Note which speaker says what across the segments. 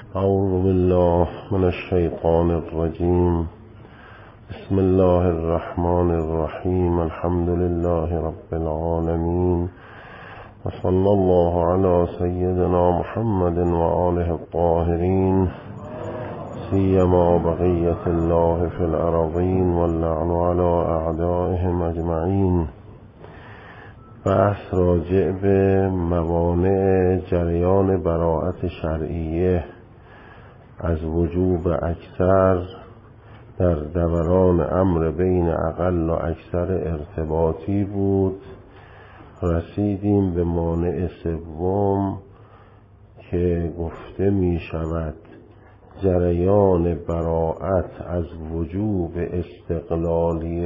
Speaker 1: اعوذ بالله من الشیطان الرجیم. بسم الله الرحمن الرحیم. الحمد لله رب العالمین و صلی الله علی سیدنا محمد و آله الطاهرین، سیما بقیة الله فی الارضین واللعن علی اعدائهم اجمعین. بحث راجع به موانع جریان براءت شرعیه از وجوب اکثر در دوران امر بین اقل و اکثر ارتباطی بود. رسیدیم به مانع سوم که گفته می شود جریان براءت از وجوب استقلالی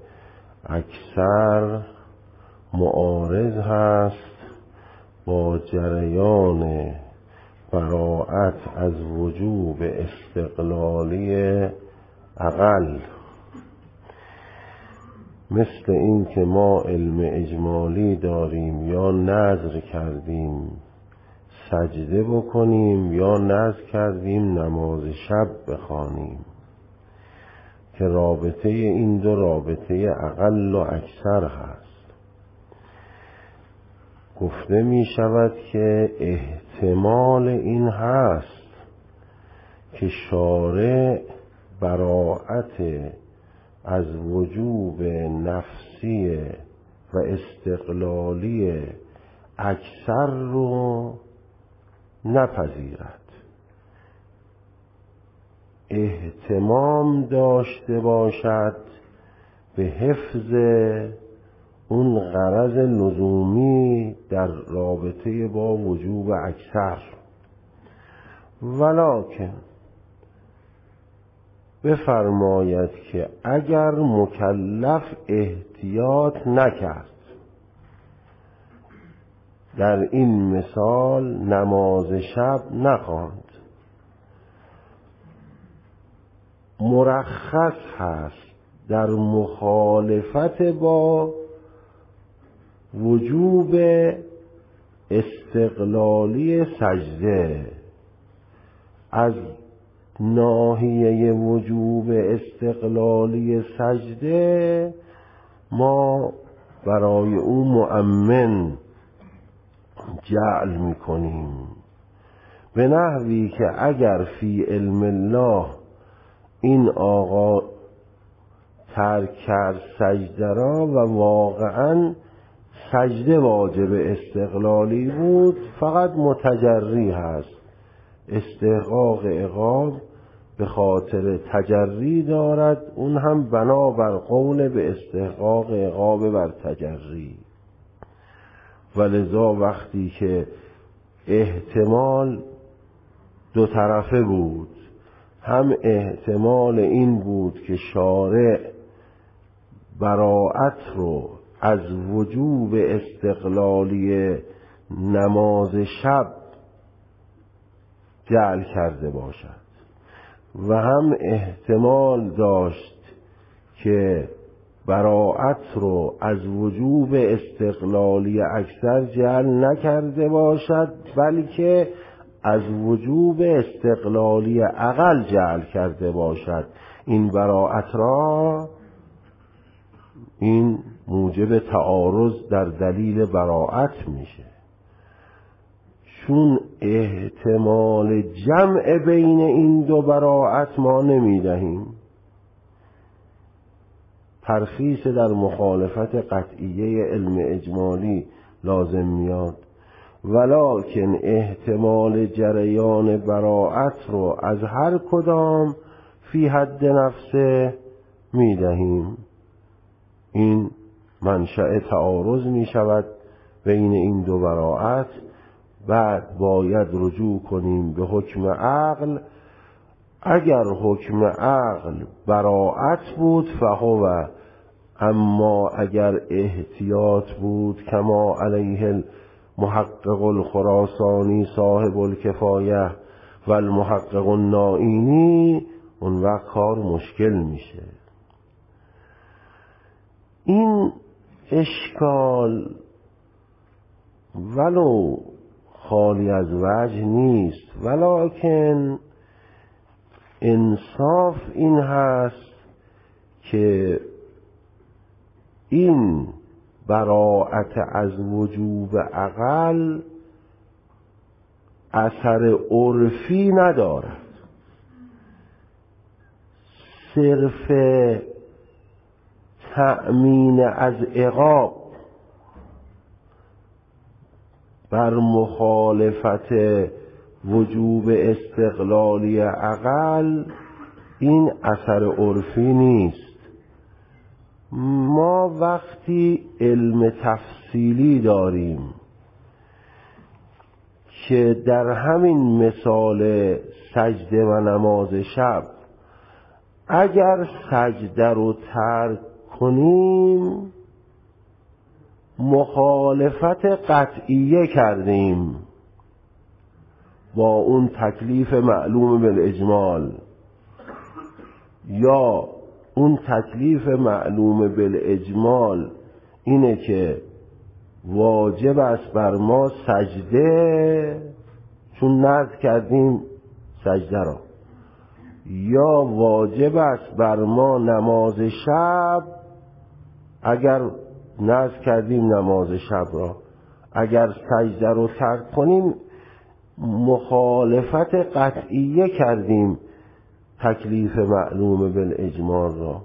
Speaker 1: اکثر معارض هست با جریان براءت از وجوب استقلالی اقل. مثل این که ما علم اجمالی داریم یا نذر کردیم سجده بکنیم یا نذر کردیم نماز شب بخوانیم که رابطه این دو رابطه اقل و اکثر هست. گفته می شود که احتمال این هست که شارع براءت از وجوب نفسی و استقلالی اکثر رو نپذیرد، اهتمام داشته باشد به حفظ اون غرض لزومی در رابطه با وجوب اکثر، ولکن بفرماید که اگر مکلف احتیاط نکرد، در این مثال نماز شب نخواند، مرخص هست در مخالفت با وجوب استقلالی سجده. از ناحیه وجوب استقلالی سجده ما برای او مؤمن جعل میکنیم، به نحوی که اگر فی علم الله این آقا ترک کرد سجده را و واقعا سجده واجب استقلالی بود، فقط متجری هست، استحقاق عقاب به خاطر تجری دارد، اون هم بنابر قول به استحقاق عقاب بر تجری. ولذا وقتی که احتمال دو طرفه بود، هم احتمال این بود که شارع براءت رو از وجوب استقلالی نماز شب جعل کرده باشد و هم احتمال داشت که براءت رو از وجوب استقلالی اکثر جعل نکرده باشد، بلکه از وجوب استقلالی اقل جعل کرده باشد. این براءت را این موجب تعارض در دلیل براءت میشه، چون احتمال جمع بین این دو براءت ما نمیدهیم. ترخیص در مخالفت قطعیه علم اجمالی لازم میاد، ولکن احتمال جریان براءت رو از هر کدام فی حد نفسه میدهیم. این منشأ تعارض می شود بین این دو براءت. بعد باید رجوع کنیم به حکم عقل. اگر حکم عقل براءت بود فهو، اما اگر احتیاط بود کما علیه المحقق الخراسانی صاحب الکفایه و المحقق النائینی، اون وقت کار مشکل میشه. این اشکال ولو خالی از وجه نیست، ولکن انصاف این هست که این براءت از وجوب عقل اثر عرفی ندارد، صرف تأمین از عقاب بر مخالفت وجوب استقلالی عقل این اثر عرفی نیست. ما وقتی علم تفصیلی داریم که در همین مثال سجده و نماز شب اگر سجده رو ترک کنیم مخالفت قطعیه کردیم با اون تکلیف معلوم بالاجمال، یا اون تکلیف معلوم بالاجمال اینه که واجب است بر ما سجده چون نذر کردیم سجده را، یا واجب است بر ما نماز شب اگر نذر کردیم نماز شب را، اگر سجده رو ترک کنیم مخالفت قطعیه کردیم تکلیف معلوم بالاجمال را،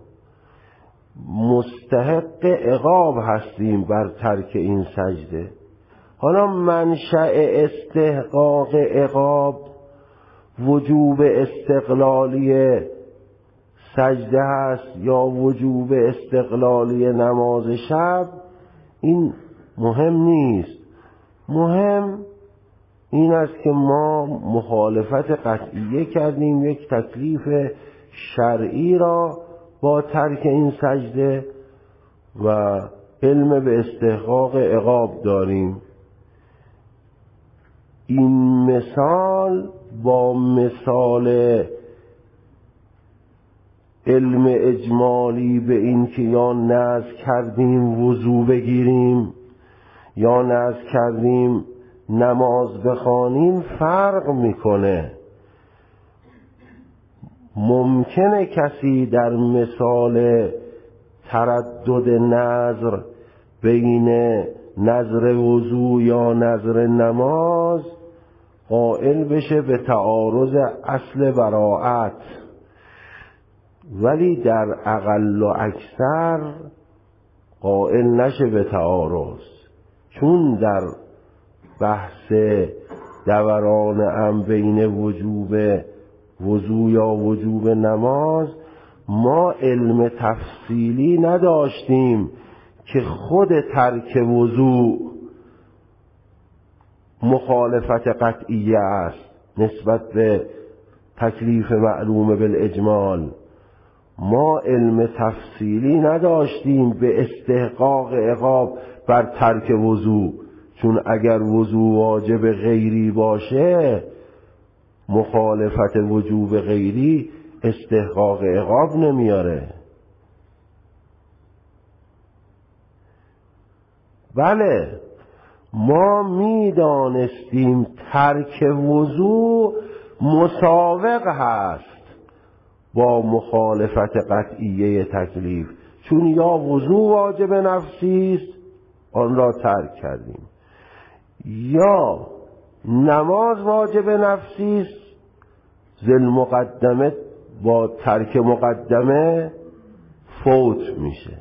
Speaker 1: مستحق عقاب هستیم بر ترک این سجده. حالا منشأ استحقاق عقاب وجوب استقلالی سجده هست یا وجوب استقلالی نماز شب، این مهم نیست. مهم این است که ما مخالفت قطعیه کردیم یک تکلیف شرعی را با ترک این سجده و علم به استحقاق عقاب داریم. این مثال با مثال علم اجمالی به این که یا نذر کردیم وضو بگیریم یا نذر کردیم نماز بخوانیم فرق میکنه. ممکنه کسی در مثال تردد نذر بین نذر وضو یا نذر نماز قائل بشه به تعارض اصل براءت، ولی در اقل و اکثر قائل نشه به تعارض، چون در بحث دوران هم بین وجوب وضو یا وجوب نماز ما علم تفصیلی نداشتیم که خود ترک وضو مخالفت قطعیه است نسبت به تکلیف معلوم بالاجمال. ما علم تفصیلی نداشتیم به استحقاق عقاب بر ترک وضو، چون اگر وضو واجب غیری باشه مخالفت وجوب غیری استحقاق عقاب نمیاره. بله ما میدانستیم ترک وضو مساوق هست با مخالفت قطعیه تکلیف، چون یا وضو واجب نفسی است آن را ترک کردیم یا نماز واجب نفسی است ذل مقدمه با ترک مقدمه فوت میشه.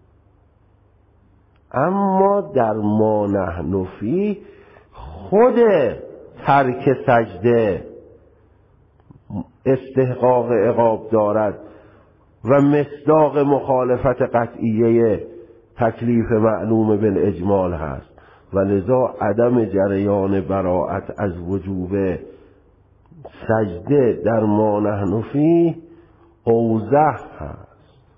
Speaker 1: اما در ما نحن فی خود ترک سجده استحقاق عقاب دارد و مصداق مخالفت قطعیه تکلیف معلوم بالاجمال هست و لذا عدم جریان براءت از وجوب سجده در ما نحن فی اوضح هست.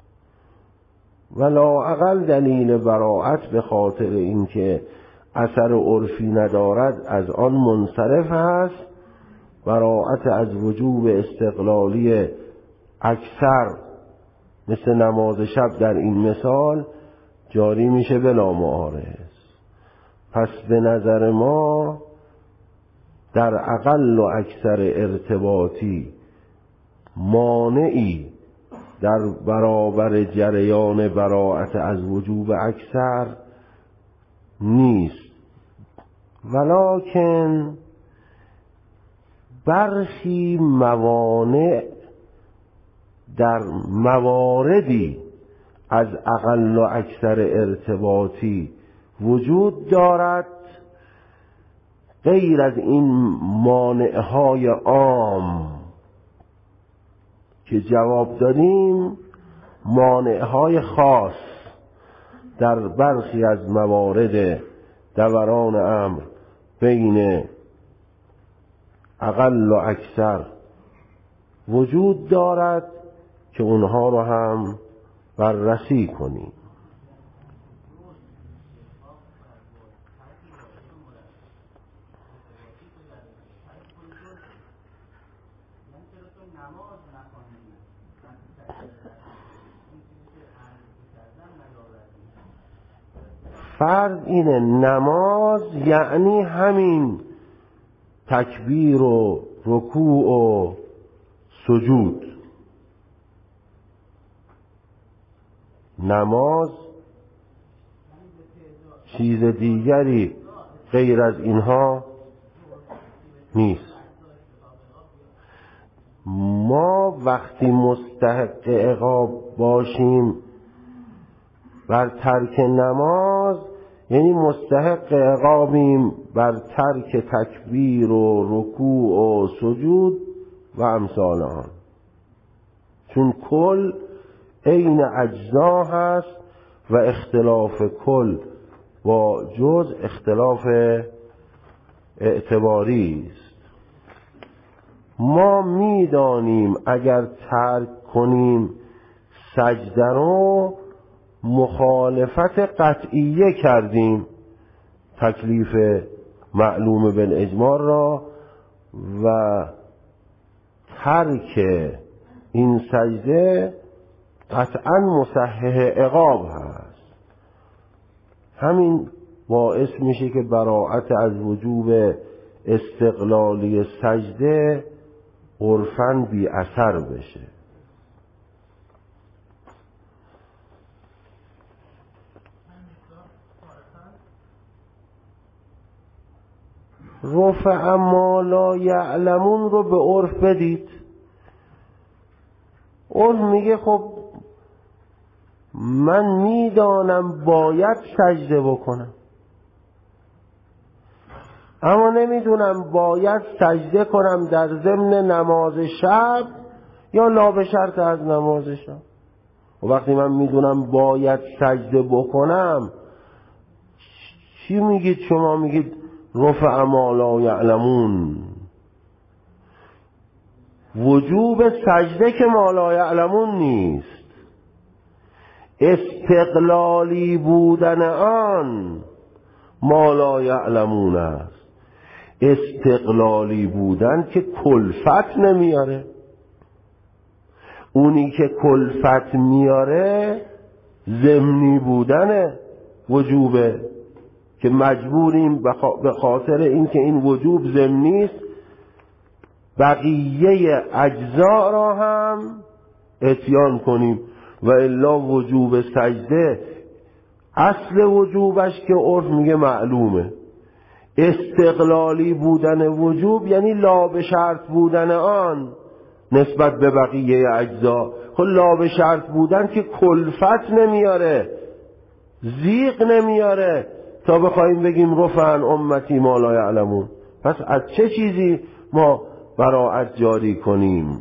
Speaker 1: ولا اقل دلیل براءت به خاطر اینکه اثر عرفی ندارد از آن منصرف است. براءت از وجوب استقلالی اکثر مثل نماز شب در این مثال جاری میشه بلا معارض. پس به نظر ما در اقل و اکثر ارتباطی مانعی در برابر جریان براءت از وجوب اکثر نیست، ولکن برخی موانع در مواردی از اقل و اکثر ارتباطی وجود دارد غیر از این مانعهای عام که جواب دادیم. مانعهای خاص در برخی از موارد دوران امر بین اقل و اکثر وجود دارد که اونها رو هم بررسی کنیم. فرض اینه نماز یعنی همین تکبیر و رکوع و سجود. نماز چیز دیگری غیر از اینها نیست. ما وقتی مستحق عقاب باشیم بر ترک نماز یعنی مستحق عقابیم بر ترک تکبیر و رکوع و سجود و امثال آن، چون کل عین اجزا هست و اختلاف کل با جز اختلاف اعتباری است. ما میدانیم اگر ترک کنیم سجده رو مخالفت قطعیه کردیم تکلیف معلوم بالاجمال را و ترک این سجده قطعا مصحح عقاب هست. همین باعث میشه که براءت از وجوب استقلالی سجده عرفاً بی اثر بشه. رفع ما لا یعلمون رو به عرف بدید. عرف میگه خب من میدانم باید سجده بکنم اما نمیدونم باید سجده کنم در ضمن نماز شب یا لا به شرط از نماز شب. و وقتی من میدونم باید سجده بکنم چی میگید شما؟ میگید رفع ما لا یعلمون. وجوب سجده که ما لا یعلمون نیست، استقلالی بودن آن ما لا یعلمون است. استقلالی بودن که کلفت نمیاره. اونی که کلفت میاره ضمنی بودن وجوبه که مجبوریم به خاطر اینکه این وجوب ضمنی است بقیه اجزا را هم اتیان کنیم و الا وجوب سجده اصل وجوبش که عرف میگه معلومه. استقلالی بودن وجوب یعنی لا به شرط بودن آن نسبت به بقیه اجزا. خب لا به شرط بودن که کلفت نمیاره، زیغ نمیاره تا بخوایم بگیم رفع عن امتی ما لا یعلمون. پس از چه چیزی ما براءت جاری کنیم؟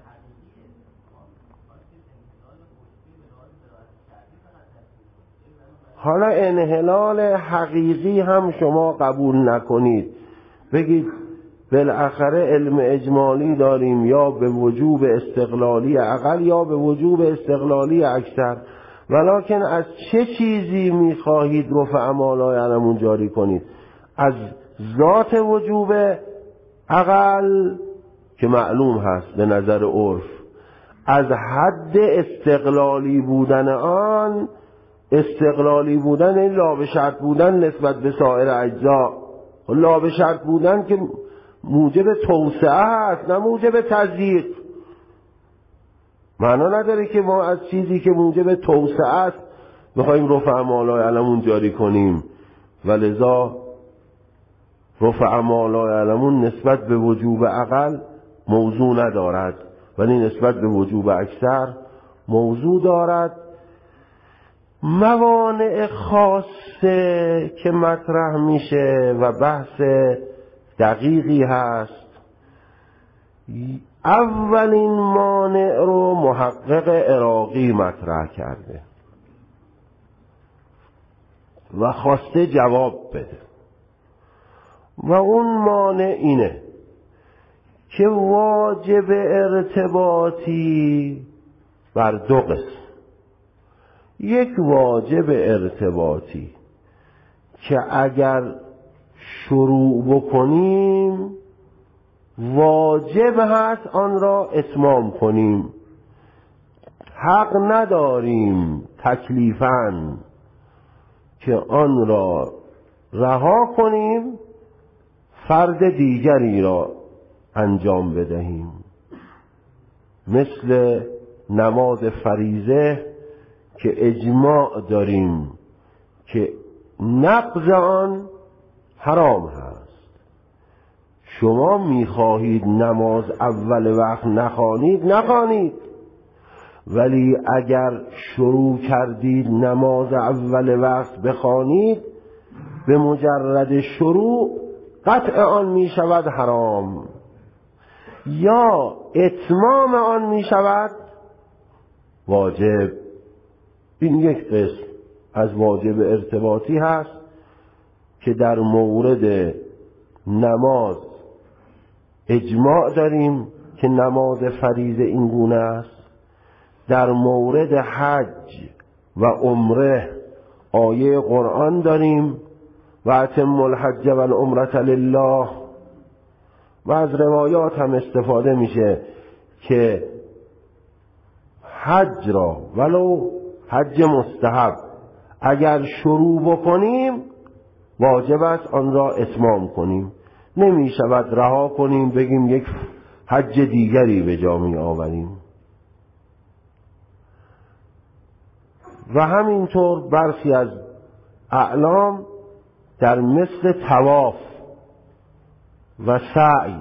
Speaker 1: حالا انحلال حقیقی هم شما قبول نکنید، بگید بالاخره علم اجمالی داریم یا به وجوب استقلالی اقل یا به وجوب استقلالی اکثر، ولکن از چه چیزی میخواهید رفع ما لا یعلمون جاری کنید؟ از ذات وجوب اقل که معلوم هست به نظر عرف، از حد استقلالی بودن آن. استقلالی بودن این لا به شرط بودن نسبت به سایر اجزا. لا به شرط بودن که موجب توسعه هست نه موجب تضییق. معنا نداره که ما از چیزی که موجب توسعه است بخوایم رفع ما لا یعلمون جاری کنیم و لذا رفع ما لا یعلمون نسبت به وجوب اقل موضوع ندارد ولی نسبت به وجوب اکثر موضوع دارد. موانع خاصه که مطرح میشه و بحث دقیقی هست. اولین مانع رو محقق عراقی مطرح کرده و خواسته جواب بده و اون مانع اینه که واجب ارتباطی بر دو قسم. یک واجب ارتباطی که اگر شروع بکنیم واجب هست آن را اتمام کنیم، حق نداریم تکلیفاً که آن را رها کنیم فرد دیگری را انجام بدهیم. مثل نماز فریضه که اجماع داریم که نقض آن حرام هست. شما میخواهید نماز اول وقت نخوانید، ولی اگر شروع کردید نماز اول وقت بخوانید به مجرد شروع قطع آن میشود حرام یا اتمام آن میشود واجب. این یک قسم از واجب ارتباطی هست که در مورد نماز اجماع داریم که نماز فریضه این گونه است. در مورد حج و عمره آیه قرآن داریم و اتم الحج و العمرة لله و از روایات هم استفاده میشه که حج را ولو حج مستحب اگر شروع بکنیم واجب است آن را اتمام کنیم، نمی شود رها کنیم بگیم یک حج دیگری به جا می آوریم. و همینطور برخی از اعلام در مثل طواف و سعی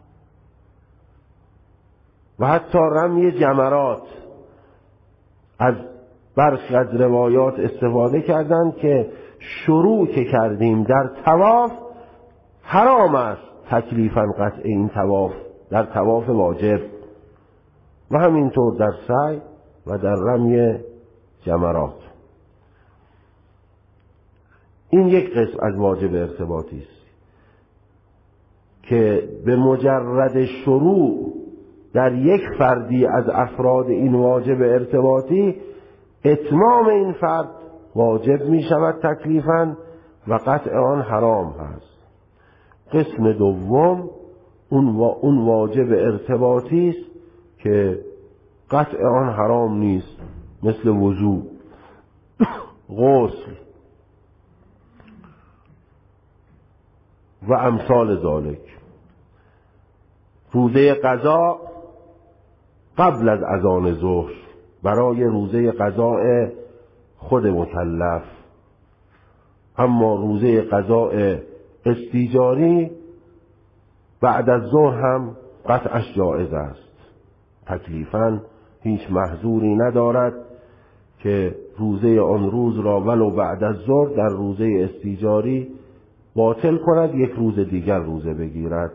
Speaker 1: و حتی رمی جمرات از برخی از روایات استفاده کردند که شروع که کردیم در طواف حرام است تکلیفاً قطع این طواف در طواف واجب و همینطور در سعی و در رمی جمرات. این یک قسم از واجب ارتباطی است که به مجرد شروع در یک فردی از افراد این واجب ارتباطی اتمام این فرد واجب می شود تکلیفاً و قطع آن حرام هست. قسم دوم اون واجب ارتباطی است که قطع آن حرام نیست، مثل وضو، غسل و امثال ذالک. روزه قضا قبل از اذان ظهر برای روزه قضاء خود مکلف، اما روزه قضاء استیجاری بعد از ظهر هم قطعش جایز است. تکلیفاً هیچ محظوری ندارد که روزه آن روز را ولو بعد از ظهر در روزه استیجاری باطل کند، یک روز دیگر روزه بگیرد.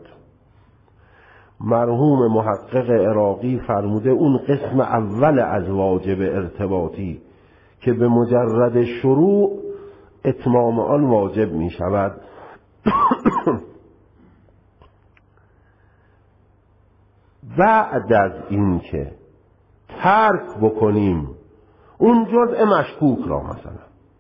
Speaker 1: مرحوم محقق عراقی فرموده اون قسم اول از واجب ارتباطی که به مجرد شروع اتمام آن واجب می شود بعد از این که ترک بکنیم اون جزء مشکوک را، مثلا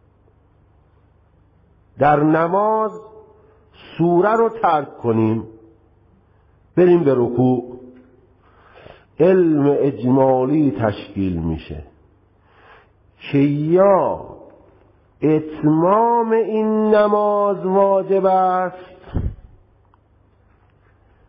Speaker 1: در نماز سوره رو ترک کنیم بریم به رکوع، علم اجمالی تشکیل میشه که یا اتمام این نماز واجب است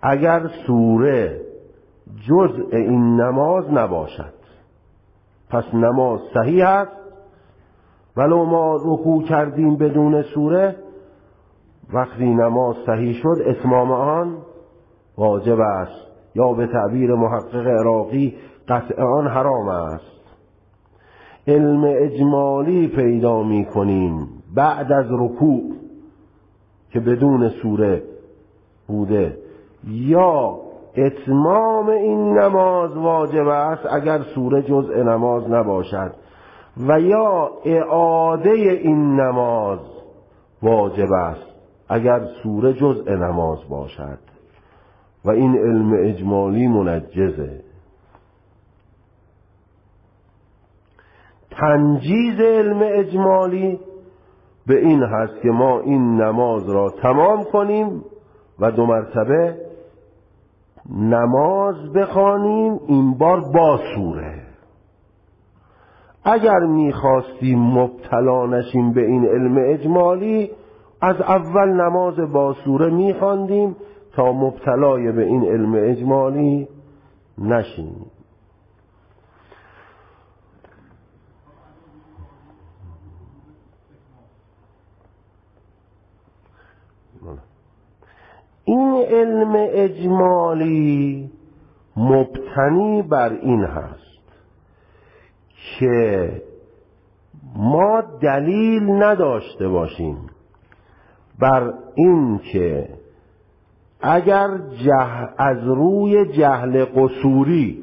Speaker 1: اگر سوره جزء این نماز نباشد پس نماز صحیح است، ولو ما رکوع کردیم بدون سوره، وقتی نماز صحیح شد اتمام آن واجب است، یا به تعبیر محقق عراقی قطع آن حرام است. علم اجمالی پیدا می کنیم بعد از رکوع که بدون سوره بوده، یا اتمام این نماز واجب است اگر سوره جزء نماز نباشد، و یا اعاده این نماز واجب است اگر سوره جزء نماز باشد، و این علم اجمالی منجزه. تنجیز علم اجمالی به این هست که ما این نماز را تمام کنیم و 2 مرتبه نماز بخوانیم، این بار با سوره. اگر میخواستیم مبتلا نشیم به این علم اجمالی، از اول نماز با سوره میخواندیم تا مبتلای به این علم اجمالی نشیم. این علم اجمالی مبتنی بر این هست که ما دلیل نداشته باشیم بر این که اگر از روی جهل قصوری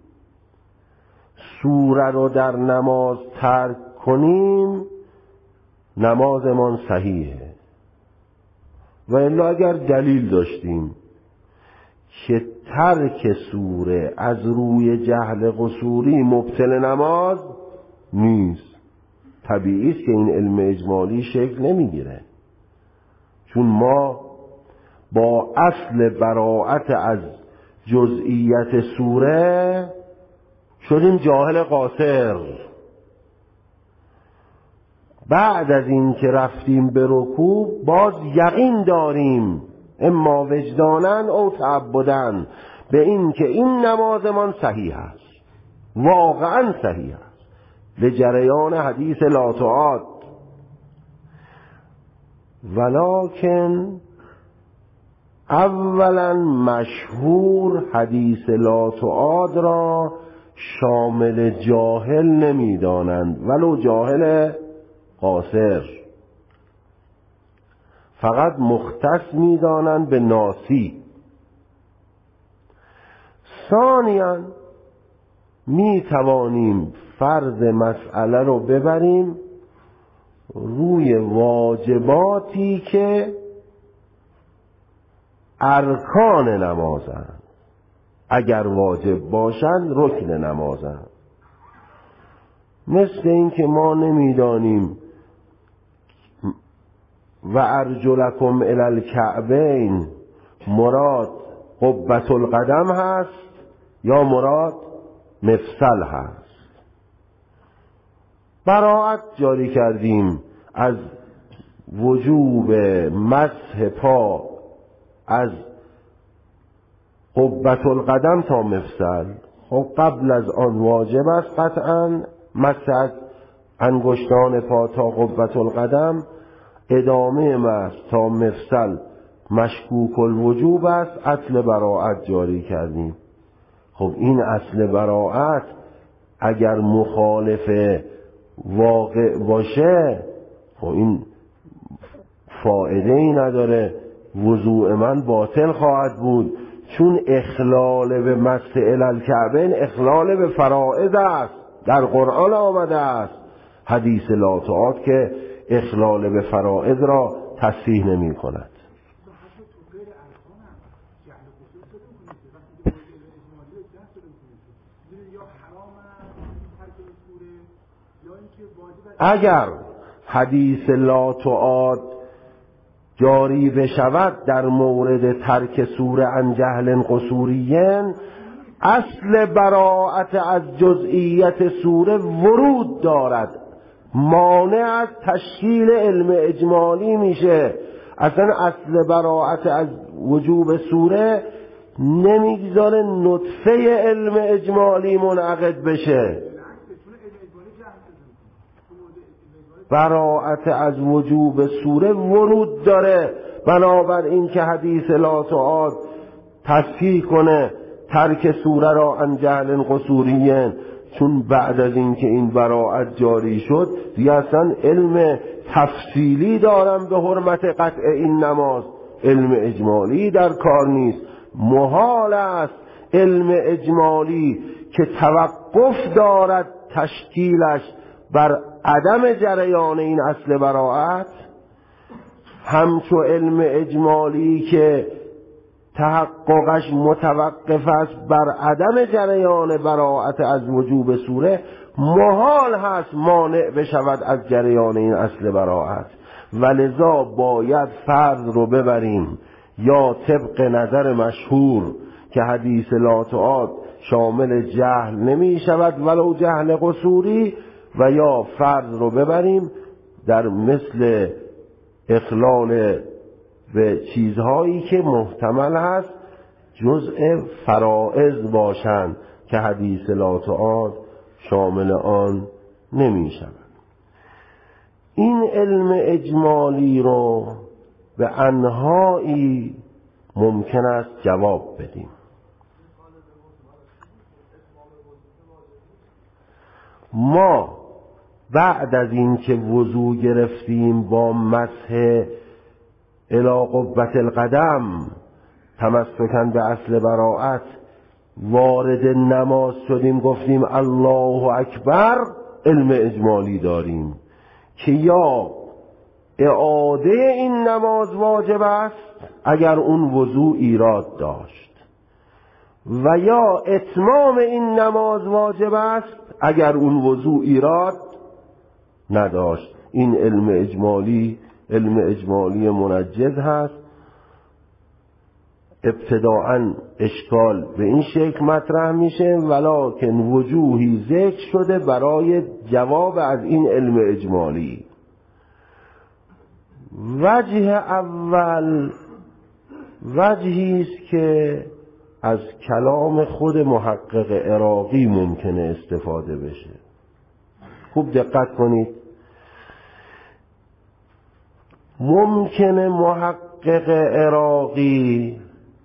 Speaker 1: سوره رو در نماز ترک کنیم نمازمان صحیحه، و الا اگر دلیل داشتیم که ترک سوره از روی جهل قصوری مبطل نماز نیست، طبیعی است که این علم اجمالی شکل نمیگیره، چون ما با اصل براءت از جزئیت سوره شدیم جاهل قاصر. بعد از این که رفتیم به رکوع باز یقین داریم اما وجدانن او تعبدن به این که این نمازمان صحیح است، واقعا صحیح است، لجریان حدیث لا تعاد. ولکن اولا مشهور حدیث لا تعاد را شامل جاهل نمی دانند، ولو جاهل قاصر، فقط مختص می دانند به ناسی. ثانیاً می توانیم فرض مسئله رو ببریم روی واجباتی که ارکان نمازند، اگر واجب باشند رکن نمازند. مثل این که ما نمیدانیم و ارجلکم الی الکعبین مراد قبة القدم هست یا مراد مفصل هست. براءت جاری کردیم از وجوب مسح پا از قبة القدم تا مفصل. خب قبل از آن واجب است قطعا مسح از انگشتان پا تا قبة القدم، ادامه مسح تا مفصل مشکوک الوجوب است. اصل براءت جاری کردیم. خب این اصل براءت اگر مخالف واقع باشه خب این فایده ای نداره، وضوء من باطل خواهد بود، چون اخلال به مسح الی الکعبین اخلال به فرائض است، در قرآن آمده است. حدیث لا تعاد که اخلال به فرائض را تصحیح نمی کند. اگر حدیث لا تعاد جاری بشود در مورد ترک سوره عن جهل قصوریین، اصل براءت از جزئیت سوره ورود دارد، مانع از تشکیل علم اجمالی میشه. اصلا اصل براءت از وجوب سوره نمیگذاره نطفه علم اجمالی منعقد بشه. براءت از وجوب سوره ورود داره، بنابراین که حدیث لا تعاد تصحیح کنه ترک سوره را عن جهل قصوریین، چون بعد از این که این براءت جاری شد دیگه اصلا علم تفصیلی دارم به حرمت قطع این نماز، علم اجمالی در کار نیست. محال است علم اجمالی که توقف دارد تشکیلش بر عدم جریان این اصل براءت، همچو علم اجمالی که تحققش متوقف است بر عدم جریان براءت از وجوب سوره، محال هست مانع بشود از جریان این اصل براءت. ولذا باید فرض رو ببریم یا طبق نظر مشهور که حدیث لا تعاد شامل جهل نمی شود ولو جهل قصوری، و یا فرض رو ببریم در مثل اخلال به چیزهایی که محتمل هست جزء فرائض باشند که حدیث لا تعاد شامل آن نمی شود. این علم اجمالی رو به انواعی ممکن است جواب بدیم. ما بعد از این که وضو گرفتیم با مسح الی قبة القدم تمسکاً به اصل براءت وارد نماز شدیم، گفتیم الله اکبر، علم اجمالی داریم که یا اعاده این نماز واجب است اگر اون وضو ایراد داشت، و یا اتمام این نماز واجب است اگر اون وضو ایراد نداشت. این علم اجمالی منجز هست. ابتداءً اشکال به این شکل مطرح میشه، ولکن وجوهی ذکر شده برای جواب از این علم اجمالی. وجه اول وجهی است که از کلام خود محقق عراقی ممکنه استفاده بشه. خوب دقت کنید. ممکنه محقق عراقی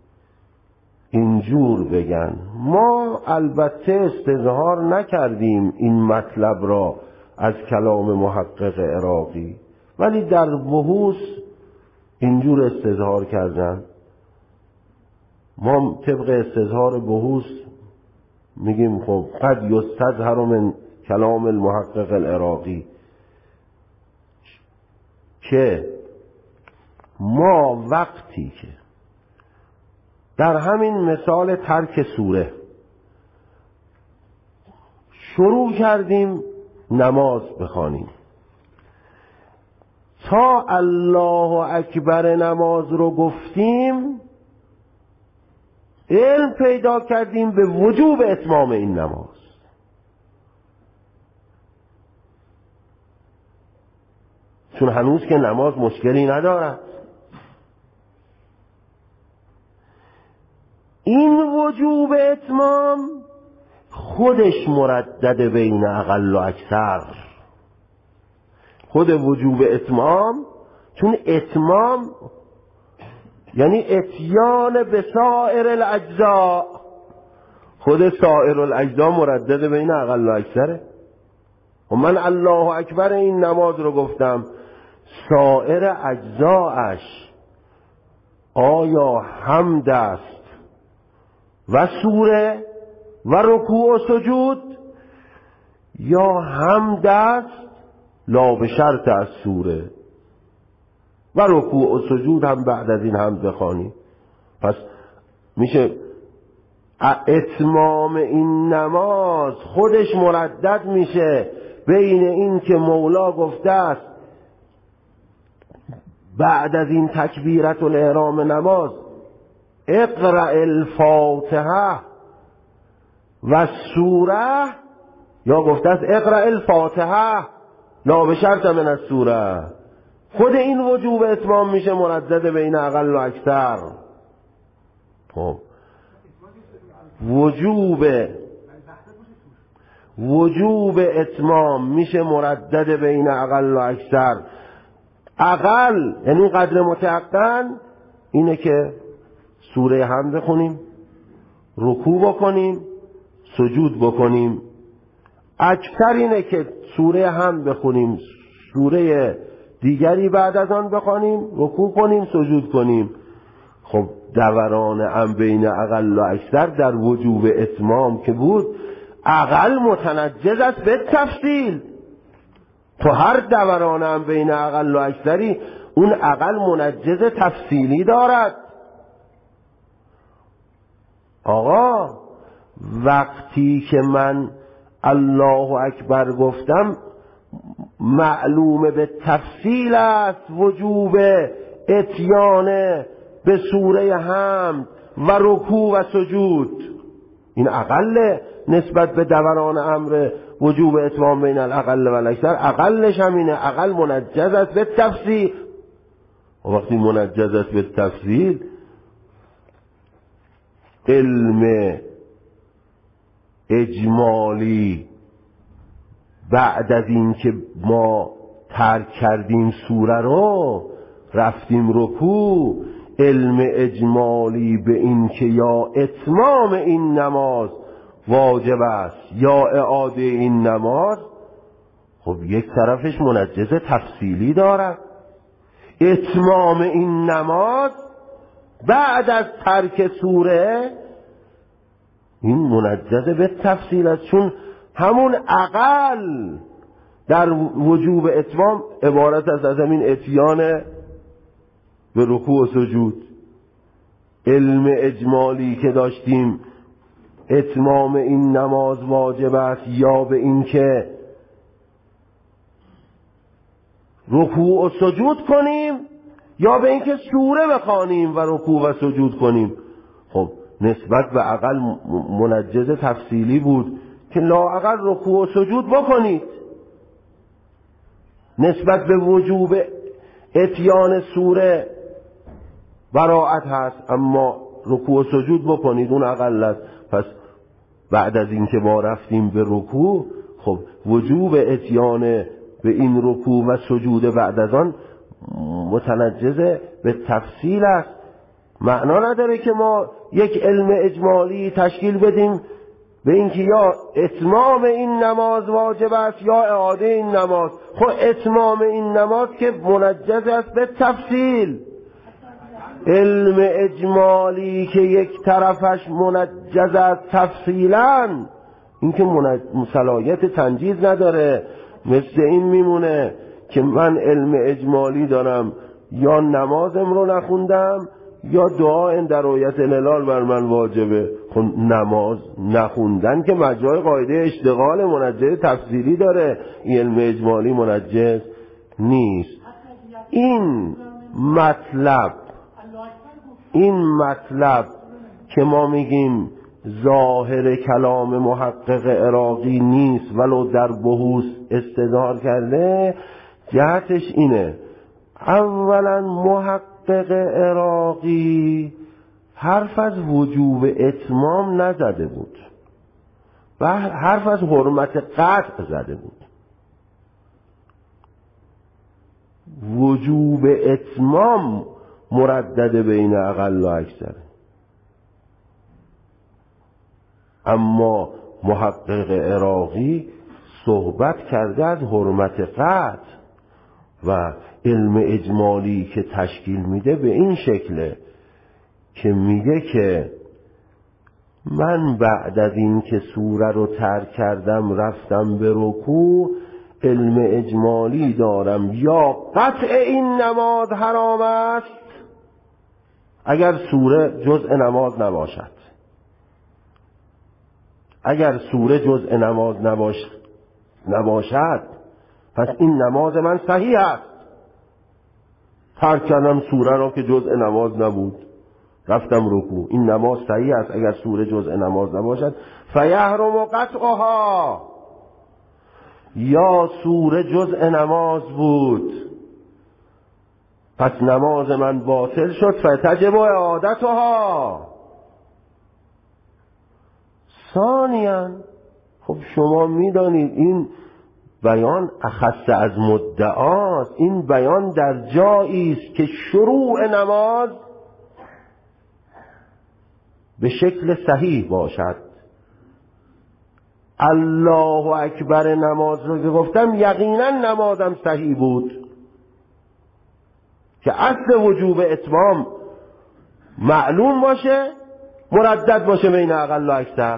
Speaker 1: اینجور بگن، ما البته استظهار نکردیم این مطلب را از کلام محقق عراقی، ولی در بحوث اینجور استظهار کردن. ما طبق استظهار بحوث میگیم خب قد یستظهر من کلام المحقق العراقی، که ما وقتی که در همین مثال ترک سوره شروع کردیم نماز بخوانیم، تا الله اکبر نماز رو گفتیم علم پیدا کردیم به وجوب اتمام این نماز. چون هنوز که نماز مشکلی ندارد. این وجوب اتمام خودش مردد بین اقل و اکثر. خود وجوب اتمام، چون اتمام یعنی اتیان به سائر الاجزاء، خود سائر الاجزاء مردد بین اقل و اکثره. و من الله اکبر این نماز رو گفتم، سائر اجزاءش آیا حمد است و سوره و رکوع و سجود، یا حمد است لا به شرط از سوره و رکوع و سجود هم بعد از این حمد بخوانی؟ پس میشه اتمام این نماز خودش مردد میشه بین این که مولا گفته است بعد از این تکبیرت الاحرام نماز اقرأ الفاتحه و سوره، یا گفته است اقرأ الفاتحه لا به شرط من السوره. خود این وجوب اتمام میشه مردد بین اقل و اکثر. خب وجوب اتمام میشه مردد بین اقل و اکثر. اقل یعنی قدر متیقن اینه که سوره حمد بخونیم، رکوع بکنیم، سجود بکنیم. اکثر اینه که سوره حمد بخونیم، سوره دیگری بعد از آن بخونیم، رکوع کنیم، سجود کنیم. خب دوران بین اقل و اکثر در وجوب اتمام که بود، اقل متنجز است به تفصیل. تو هر دوران بین اقل و اکثری اون اقل منجز تفصیلی دارد. آقا وقتی که من الله اکبر گفتم معلومه به تفصیل است وجوب اتیان به سوره حمد و رکوع و سجود. این اقل نسبت به دوران امر وجوب اتمام بین الاقل و الاکثر. اقلش هم اینه، اقل منجز است به تفصیل. و وقتی منجز است به تفصیل، علم اجمالی بعد از این که ما ترک کردیم سوره رو رفتیم رکوع، علم اجمالی به این که یا اتمام این نماز واجب است یا اعاده این نماز، خب یک طرفش منجز تفصیلی دارد. اتمام این نماز بعد از ترک سوره این منجز به تفصیل است، چون همون اقل در وجوب اتمام عبارت است از همین اتیان به رکوع و سجود. علم اجمالی که داشتیم اتمام این نماز واجب است یا به این که رکوع و سجود کنیم یا به این که سوره بخوانیم و رکوع و سجود کنیم. خب نسبت به اقل منجز تفصیلی بود که لااقل رکوع و سجود بکنید. نسبت به وجوب اتیان سوره براعت هست، اما رکوع و سجود بکنید اون اقل است. پس بعد از این که ما رفتیم به رکوع، خب وجوب اتیان به این رکوع و سجود بعد از آن متنجز به تفصیل است. معنا نداره که ما یک علم اجمالی تشکیل بدیم به اینکه یا اتمام این نماز واجب است یا اعاده این نماز. خب اتمام این نماز که منجز است به تفصیل. علم اجمالی که یک طرفش منجز است تفصیلا، این که صلاحیت تنجیز نداره. مثل این میمونه که من علم اجمالی دارم، یا نمازم رو نخوندم یا دعا در رؤیت الهلال بر من واجبه. خب نماز نخوندن که مجرای قاعده اشتغال منجز تفصیلی داره، این علم اجمالی منجز نیست. این مطلب که ما میگیم ظاهر کلام محقق عراقی نیست ولو در بحوث استدلال کرده، جهتش اینه: اولا محقق عراقی حرف از وجوب اتمام نزده بود و حرف از حرمت قطع زده بود. وجوب اتمام مردد بین اقل و اکثر، اما محقق عراقی صحبت کرده از حرمت قطع و علم اجمالی که تشکیل میده به این شکله که میگه که من بعد از این که سوره رو ترک کردم رفتم به رکوع، علم اجمالی دارم یا قطع این نماز حرام است اگر سوره جزء نماز نباشد. اگر سوره جزء نماز نباشد پس این نماز من صحیح است. ترک کردم سوره را که جزء نماز نبود، رفتم رکوع، این نماز صحیح است اگر سوره جزء نماز نباشد. فیحرم قطعها، یا سوره جزء نماز بود پس نماز من باطل شد. فتجب اعادتها، ثانیاً خب شما میدانید این بیان اخص از مدعاست. این بیان در جایی است که شروع نماز به شکل صحیح باشد. الله اکبر نماز رو که گفتم یقینا نمازم صحیح بود، که اصل وجوب اتمام معلوم باشه، مردد باشه بین اقل و اکثر.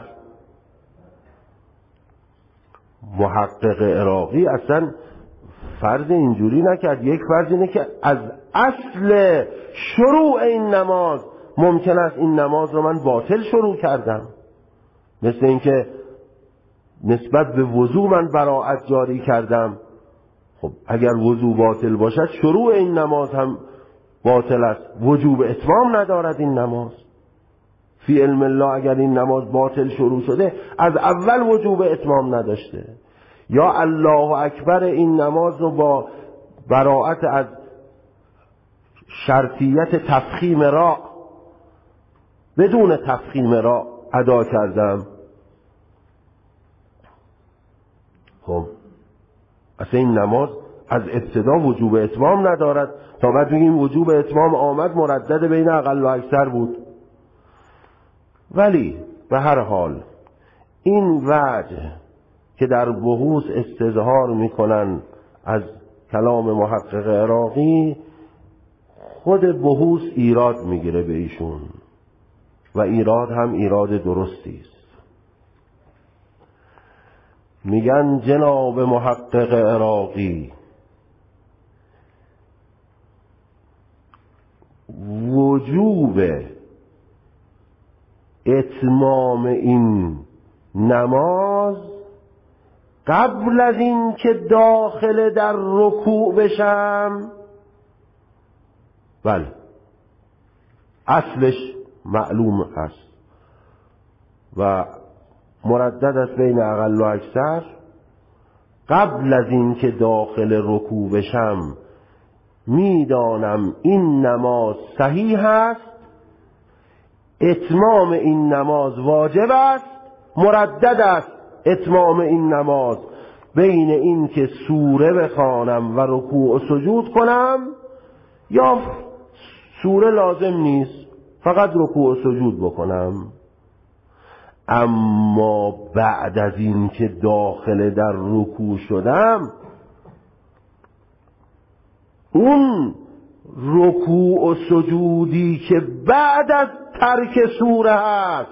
Speaker 1: محقق عراقی اصلا فرض اینجوری نکرد. یک فرض اینه که از اصل شروع این نماز ممکن است این نماز رو من باطل شروع کردم، مثل اینکه نسبت به وضو من براءت جاری کردم. خب اگر وضو باطل باشد شروع این نماز هم باطل است، وجوب اتمام ندارد این نماز. فی علم الله اگر این نماز باطل شروع شده از اول وجوب اتمام نداشته. یا الله اکبر این نماز رو با براءت از شرطیت تفخیم را بدون تفخیم را ادا کردم. خب اصلا این نماز از ابتدا وجوب اتمام ندارد تا بعد بگیم وجوب اتمام آمد، مردد بین اقل و اکثر بود. ولی به هر حال این وجه که در بحوث استظهار میکنن از کلام محقق عراقی، خود بحوث ایراد میگیره به ایشون و ایراد هم ایراد درستی است. میگن جناب محقق عراقی وجوب اتمام این نماز قبل از این که داخل در رکوع بشم، بله اصلش معلوم است و مردد است بین اقل و اکثر. قبل از این که داخل رکوع بشم میدانم این نماز صحیح است، اتمام این نماز واجب است، مردد است اتمام این نماز بین این که سوره بخوانم و رکوع و سجود کنم، یا سوره لازم نیست فقط رکوع و سجود بکنم. اما بعد از این که داخل در رکوع شدم، اون رکوع و سجودی که بعد از ترک سوره هست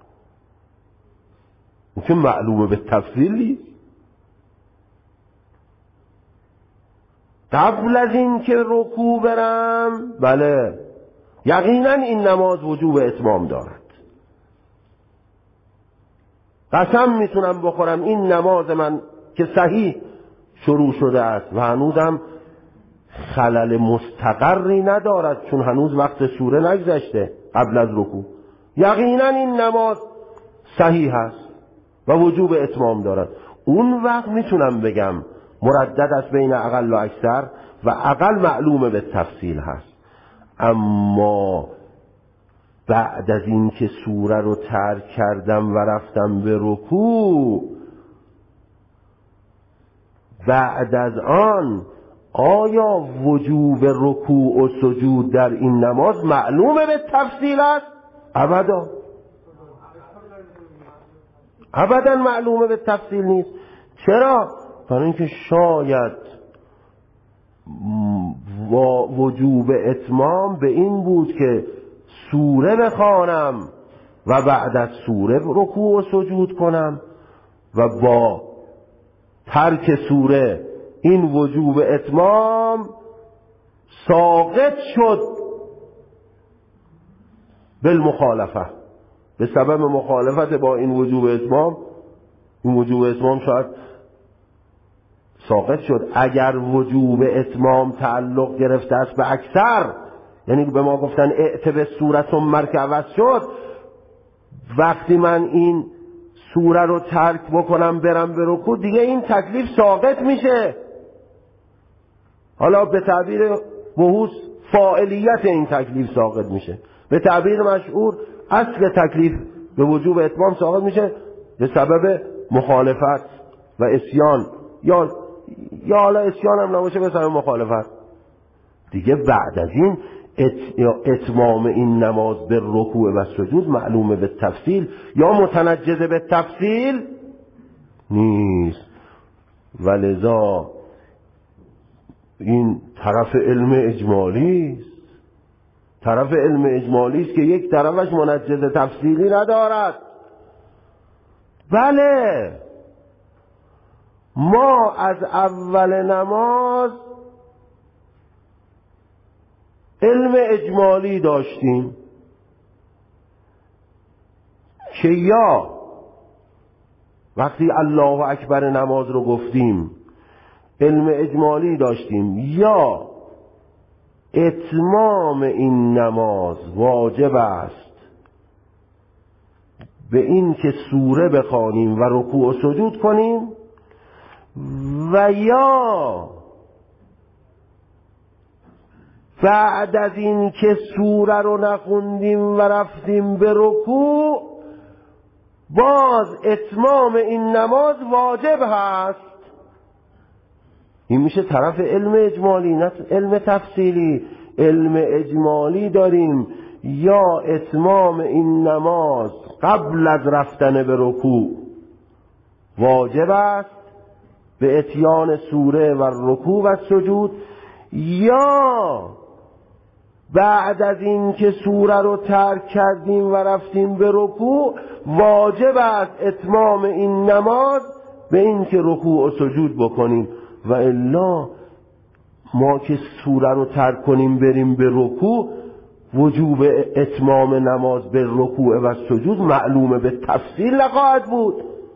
Speaker 1: که معلومه به تفصیل نیست، قبل از این که رکوع برم بله یقینا این نماز وجوب اتمام دارد. قسم میتونم بخورم این نماز من که صحیح شروع شده است و هنوزم خلل مستقری ندارد، چون هنوز وقت سوره نگذشته قبل از رکوع، یقینا این نماز صحیح است و وجوب اتمام دارد. اون وقت میتونم بگم مردد است بین اقل و اکثر و اقل معلومه به تفصیل هست. اما بعد از این که سوره رو ترک کردم و رفتم به رکوع، بعد از آن آیا وجوب رکوع و سجود در این نماز معلومه به تفصیل است؟ ابدا، ابدا معلومه به تفصیل نیست. چرا؟ برای اینکه شاید وجوب اتمام به این بود که سوره بخوانم و بعد از سوره رکوع و سجود کنم و با ترک سوره این وجوب اتمام ساقط شد بالمخالفه، به سبب مخالفت با این وجوب اتمام. این وجوب اتمام شاید ساقط شد. اگر وجوب اتمام تعلق گرفته است به اکثر، یعنی به ما گفتن ائت به صورت مرکع عوض شد، وقتی من این سوره رو ترک بکنم برم به رکوع دیگه این تکلیف ساقط میشه. حالا به تعبیر بحوث فاعلیت این تکلیف ساقط میشه، به تعبیر مشهور اصل تکلیف به وجوب اتمام ساقط میشه به سبب مخالفت و عصیان، یا حالا عصیان هم نباشه به سبب مخالفت دیگه، بعد از این اتمام این نماز به رکوع و سجود معلومه به تفصیل یا متنجزه به تفصیل نیست. ولذا این طرف علم اجمالی است، طرف علم اجمالی است که یک طرفش منجز تفصیلی ندارد. بله ما از اول نماز علم اجمالی داشتیم که یا وقتی الله اکبر نماز رو گفتیم علم اجمالی داشتیم، یا اتمام این نماز واجب است به این که سوره بخوانیم و رکوع و سجود کنیم، و یا بعد از این که سوره رو نخوندیم و رفتیم به رکوع باز اتمام این نماز واجب هست. این میشه طرف علم اجمالی، نه علم تفصیلی. علم اجمالی داریم یا اتمام این نماز قبل از رفتن به رکوع واجب است به اتیان سوره و رکوع و سجود، یا بعد از این که سوره رو ترک کردیم و رفتیم به رکوع واجب است اتمام این نماز به این که رکوع و سجود بکنیم. و الا ما که سوره رو ترک کنیم بریم به رکوع، وجوب اتمام نماز به رکوع و سجود معلومه به تفصیل نخواهد بود.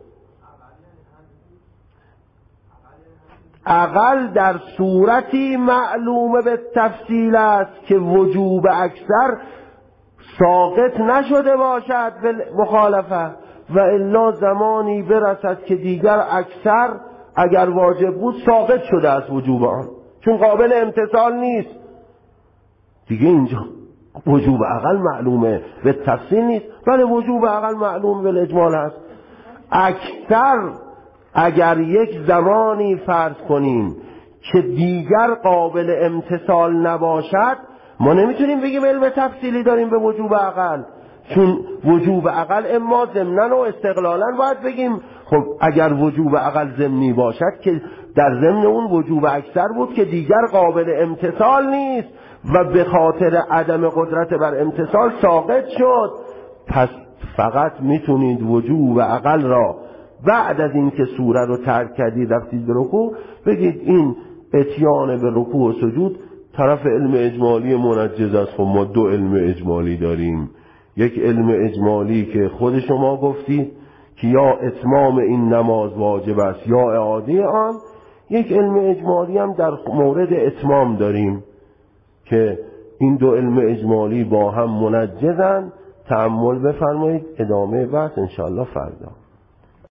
Speaker 1: اقل در صورتی معلومه به تفصیل است که وجوب اکثر ساقط نشده باشد به مخالفه، و الا زمانی برسد که دیگر اکثر اگر واجب بود ساقط شده از وجوب آن، چون قابل امتثال نیست دیگه. اینجا وجوب اقل معلومه به تفصیل نیست، ولی وجوب اقل معلوم به اجمال هست. اکثر اگر یک زمانی فرض کنیم که دیگر قابل امتثال نباشد، ما نمیتونیم بگیم علم تفصیلی داریم به وجوب اقل، چون وجوب اقل اما ضمناً و استقلالاً باید بگیم خب اگر وجوب اقل ضمنی باشد که در ضمن اون وجوب اکثر بود که دیگر قابل امتثال نیست و به خاطر عدم قدرت بر امتثال ساقط شد، پس فقط میتونید وجوب اقل را بعد از این که سوره رو ترک کردید رفتید به رکوع بگید این اتیان به رکوع و سجود طرف علم اجمالی منجز است. خب ما دو علم اجمالی داریم، یک علم اجمالی که خود شما گفتید که یا اتمام این نماز واجب است یا اعاده آن، یک علم اجمالی هم در مورد اتمام داریم که این دو علم اجمالی با هم منجزن. تأمل بفرمایید، ادامه بحث انشاءالله فردا.